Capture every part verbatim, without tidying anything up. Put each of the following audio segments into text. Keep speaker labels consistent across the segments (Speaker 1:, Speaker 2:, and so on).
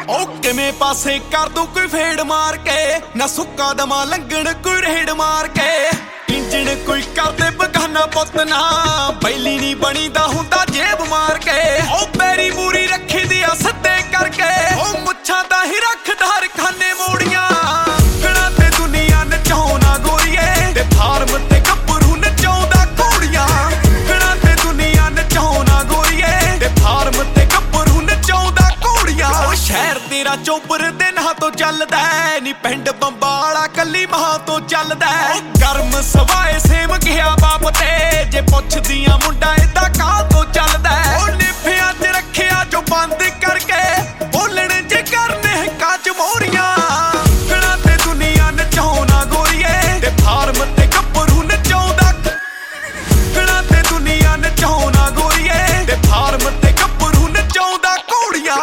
Speaker 1: ओ किवें पासे कर दूं कोई फेड़ मार के, ना सुक्का दमा लंघण कोई रेड़ मार के। इंजण कोई करदे बगाना पुत ना, बैली नी बनीदा हुंदा जेब मार के। ओ पैरी मूरी रखी दिया सत्ते करके, ओ मुच्छां दा ही रखदा खाने मोड़ियां। गणा ते दुनिया नचाउणा गोरीए, ते फार्म ते गब्बरू नचाउंदा घोड़ियां। गणा ते दुनिया नचाउणा गोरीए, ते फार्म ते गब्बरू नचाउंदा घोड़ियां। ओ शहर तेरा चोबर दे नां तो चलदा है, नी पिंड बंबाला कली मां तो चलदा है। गर्म सवाए सेम गया बाप ते, जे पुछदियां मुंडा इदा कां तो चलदा है। ओ निफियां च रखिया जो बंद करके, बोलण जे करने काच मोरियां। गणा ते दुनिया नचाउणा गोरीए, ते फार्म ते गब्बरू नचाउंदा। गणा ते दुनिया नचाउणा गोरीए, ते फार्म ते गब्बरू नचाउंदा घोड़ियां।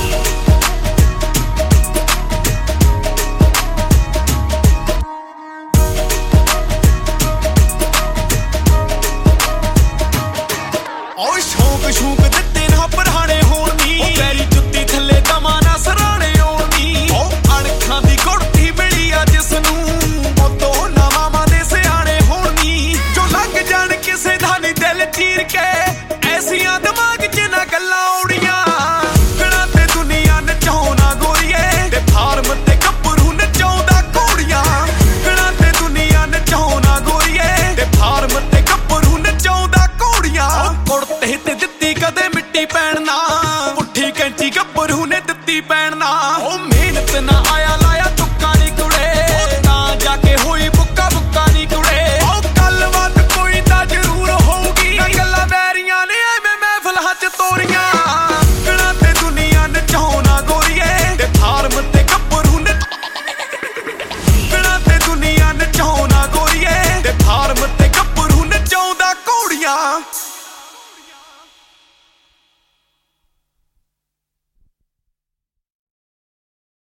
Speaker 1: शौक शूक दिते ना पराने होण नी, पैरी जुत्ती थले दमा ना सराणे होण नी। ओ अणखां दी गुड़ती मिली आ जिसनू, उतों ना मामा दे सियाणे होण नी। जो लग जाण किसे दा नी दिल चीर के, ऐसियां दिमाग च ना गल्लां औड़ियां। गणा ते दुनिया नचाउणा गोरीए, ते फार्म ते गब्बरू नचाउंदा घोड़ियां। गणा ते दुनिया नचाउणा गोरीए, ते फार्म ते गब्बरू नचाउंदा घोड़ियां। कुड़ते ते दित्ती कदे मिट्टी पैण ना, पुट्ठी कैंची गब्बरू ने दित्ती पैण ना। ओ मेहनत ना आया लाया तुक्का नी कुड़े, तां जाके होई बुक्का बुक्का नी कुड़े। ओ गलबात कोई तां जरूर होऊगी, गल्लां बैरियां ने एवें महफिलां च तोरियां। गणा ते दुनिया नचाउणा गोरीए, ते फार्म ते गब्बरू ने। गणा ते दुनिया नचाउणा गोरीए, ते फार्म ते गब्बरू नचाउंदा घोड़ियां।